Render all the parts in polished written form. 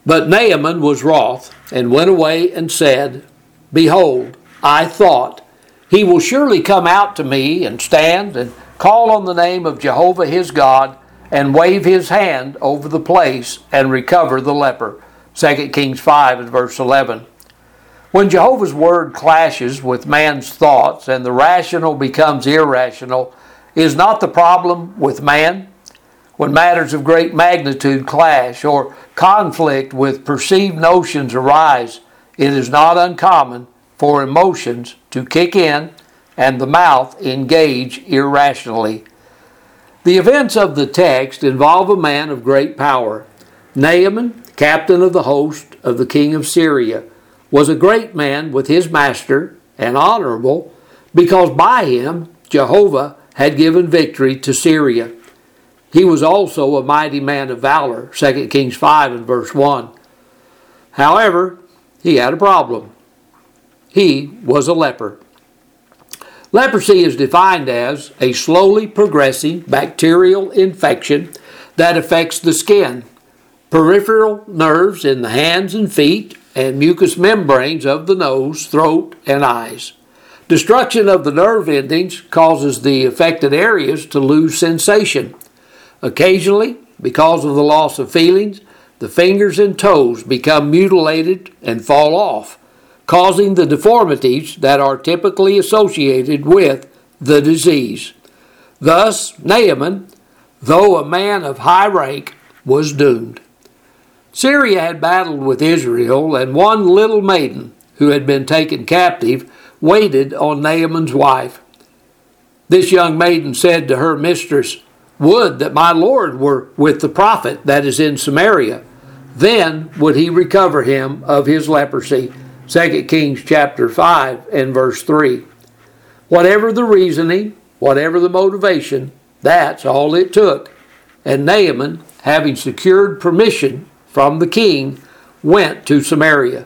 But Naaman was wroth, and went away and said, Behold, I thought, he will surely come out to me and stand and call on the name of Jehovah his God and wave his hand over the place and recover the leper. 2 Kings 5 and verse 11. When Jehovah's word clashes with man's thoughts and the rational becomes irrational, is not the problem with man? When matters of great magnitude clash or conflict with perceived notions arise, it is not uncommon for emotions to kick in and the mouth engage irrationally. The events of the text involve a man of great power. Naaman, captain of the host of the king of Syria, was a great man with his master and honorable, because by him Jehovah had given victory to Syria. He was also a mighty man of valor, 2 Kings 5 and verse 1. However, he had a problem. He was a leper. Leprosy is defined as a slowly progressing bacterial infection that affects the skin, peripheral nerves in the hands and feet, and mucous membranes of the nose, throat, and eyes. Destruction of the nerve endings causes the affected areas to lose sensation. Occasionally, because of the loss of feelings, the fingers and toes become mutilated and fall off, causing the deformities that are typically associated with the disease. Thus, Naaman, though a man of high rank, was doomed. Syria had battled with Israel, and one little maiden, who had been taken captive, waited on Naaman's wife. This young maiden said to her mistress, Would that my Lord were with the prophet that is in Samaria. Then would he recover him of his leprosy. 2 Kings chapter 5 and verse 3. Whatever the reasoning, whatever the motivation, that's all it took. And Naaman, having secured permission from the king, went to Samaria.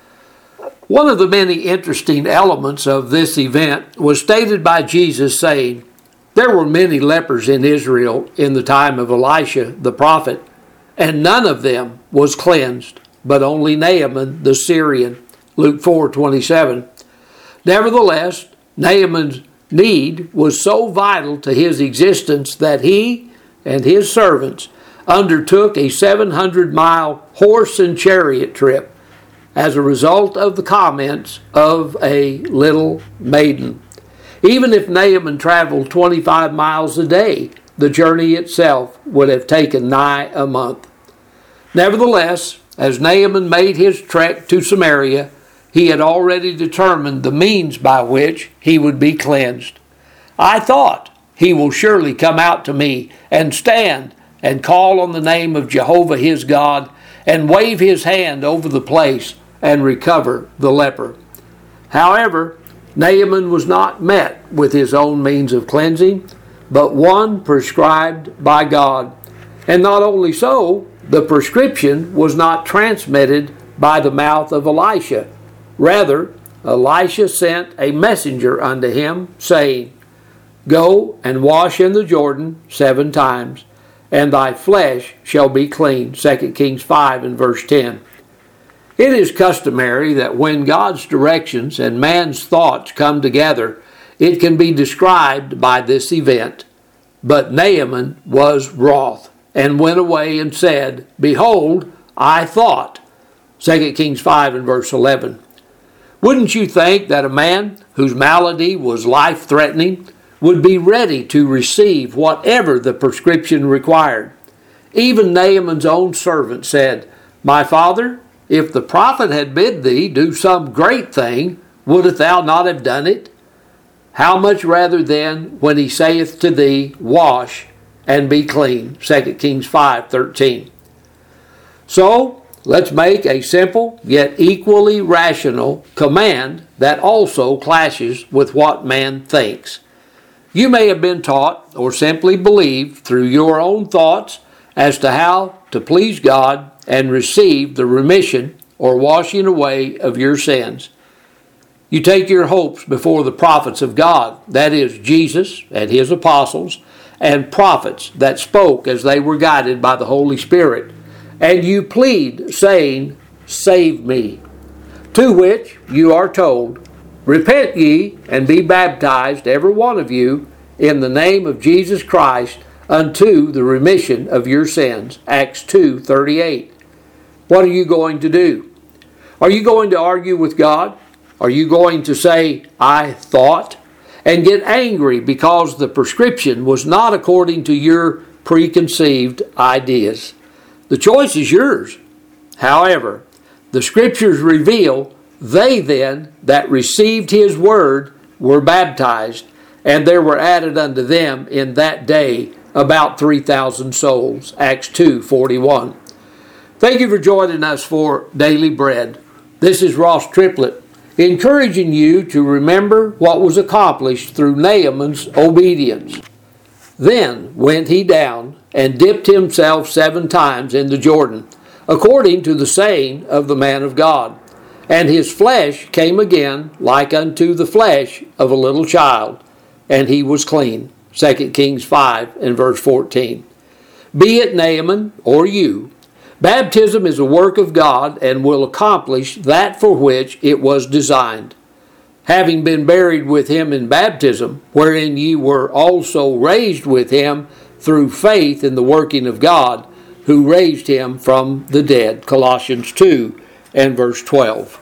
One of the many interesting elements of this event was stated by Jesus saying, There were many lepers in Israel in the time of Elisha the prophet, and none of them was cleansed, but only Naaman the Syrian. Luke 4:27. Nevertheless, Naaman's need was so vital to his existence that he and his servants undertook a 700-mile horse and chariot trip as a result of the comments of a little maiden. Even if Naaman traveled 25 miles a day, the journey itself would have taken nigh a month. Nevertheless, as Naaman made his trek to Samaria, he had already determined the means by which he would be cleansed. I thought, he will surely come out to me and stand and call on the name of Jehovah his God and wave his hand over the place and recover the leper. However, Naaman was not met with his own means of cleansing, but one prescribed by God. And not only so, the prescription was not transmitted by the mouth of Elisha. Rather, Elisha sent a messenger unto him, saying, Go and wash in the Jordan 7 times, and thy flesh shall be clean. 2 Kings 5 and verse 10. It is customary that when God's directions and man's thoughts come together, it can be described by this event. But Naaman was wroth, and went away and said, Behold, I thought. 2 Kings 5 and verse 11. Wouldn't you think that a man whose malady was life-threatening would be ready to receive whatever the prescription required? Even Naaman's own servant said, My father, if the prophet had bid thee do some great thing, wouldst thou not have done it? How much rather then when he saith to thee, Wash and be clean. 2 Kings 5:13. So, let's make a simple yet equally rational command that also clashes with what man thinks. You may have been taught or simply believed through your own thoughts as to how to please God and receive the remission or washing away of your sins. You take your hopes before the prophets of God, that is, Jesus and his apostles, and prophets that spoke as they were guided by the Holy Spirit, and you plead, saying, Save me. To which you are told, Repent ye, and be baptized, every one of you, in the name of Jesus Christ, unto the remission of your sins. Acts 2:38. What are you going to do? Are you going to argue with God? Are you going to say, I thought, and get angry because the prescription was not according to your preconceived ideas? The choice is yours. However, the Scriptures reveal they then that received His word were baptized, and there were added unto them in that day about 3,000 souls. Acts 2:41. Thank you for joining us for Daily Bread. This is Ross Triplett, encouraging you to remember what was accomplished through Naaman's obedience. Then went he down and dipped himself 7 times in the Jordan, according to the saying of the man of God. And his flesh came again like unto the flesh of a little child, and he was clean. 2 Kings 5 and verse 14. Be it Naaman or you, baptism is a work of God and will accomplish that for which it was designed. Having been buried with him in baptism, wherein ye were also raised with him through faith in the working of God, who raised him from the dead. Colossians 2 and verse 12.